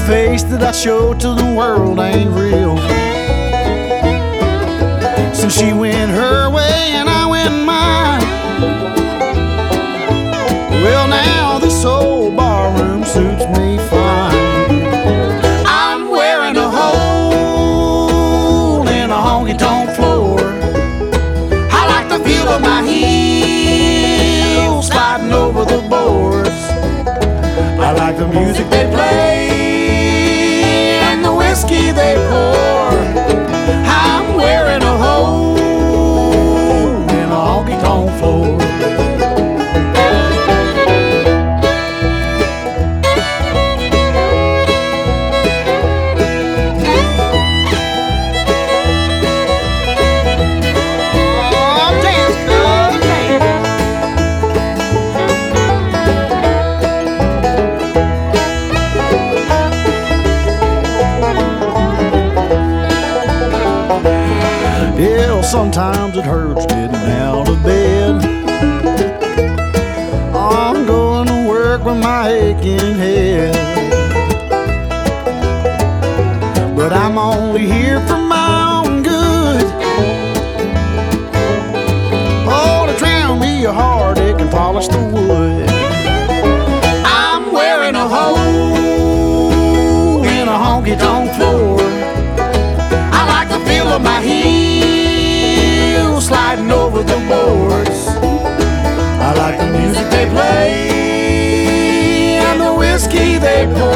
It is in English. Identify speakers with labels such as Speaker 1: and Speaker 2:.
Speaker 1: face that I show to the world ain't real. Since she went her way and I went mine, well now this old barroom suits me fine. I'm wearing a hole in a honky-tonk floor. I like the feel of my heels sliding over the boards. I like the music they play and the whiskey they pour. I'm wearing a hole in a honky-tonk floor. Yeah, sometimes it hurts getting out of bed. I'm going to work with my aching head, but I'm only here for my own good. Oh, to drown me a heartache and polish the wood. I'm wearing a hole in a honky-tonk floor. I like the feel of my heels sliding over the boards. I like the music they play and the whiskey they pour.